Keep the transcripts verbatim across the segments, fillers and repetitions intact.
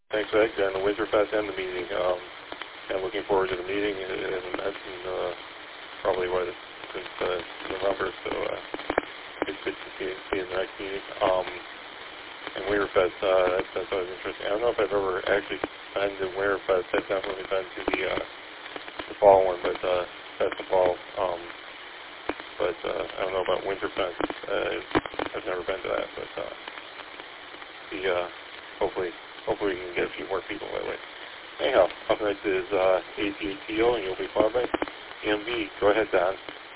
Thanks, Ed, and the Winterfest and the meeting. Um, and looking forward to the meeting. It hasn't met in uh, probably what since uh, November, so uh, it's good to see, see you in the next meeting. Um, and Winterfest, uh, that's, that's always interesting. I don't know if I've ever actually been to Winterfest. I've definitely been to the uh, the fall one, but uh, that's the fall. Um, but uh, I don't know about Winterfest. Uh, I've never been to that, but uh, the uh, hopefully hopefully we can get a few more people that way. Anyhow, up next is uh, A C A T O, and you'll be followed by M V. Go ahead, Don.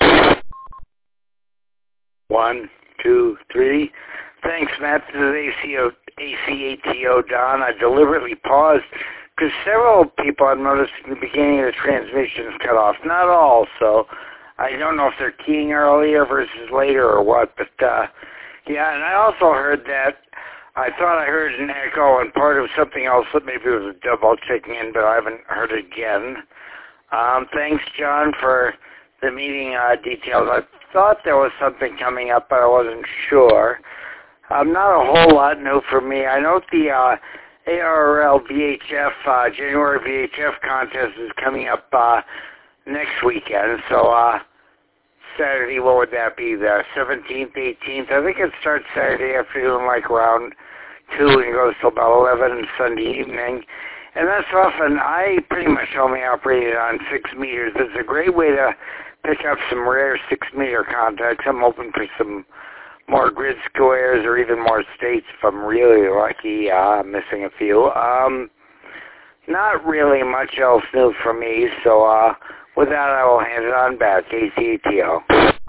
One, two, three. Thanks, Matt. This is A C A T O, Don. I deliberately paused because several people I've noticed in the beginning of the transmission is cut off. Not all, so I don't know if they're keying earlier versus later or what. But, uh, yeah, and I also heard that I thought I heard an echo and part of something else that maybe it was a double checking in, but I haven't heard it again. Um, thanks, John, for the meeting uh, details. I thought there was something coming up, but I wasn't sure. Um, not a whole lot new for me. I know the uh, A R L V H F, uh, January V H F contest is coming up uh, next weekend, so uh, Saturday, what would that be, the seventeenth, eighteenth? I think it starts Saturday afternoon, like around two, and goes till about eleven Sunday evening. And that's often, I pretty much only operated on six meters. It's a great way to pick up some rare six-meter contacts. I'm hoping for some more grid squares or even more states if I'm really lucky. Uh, I'm missing a few. Um, not really much else new for me, so uh, with that, I will hand it on back. A C A T O.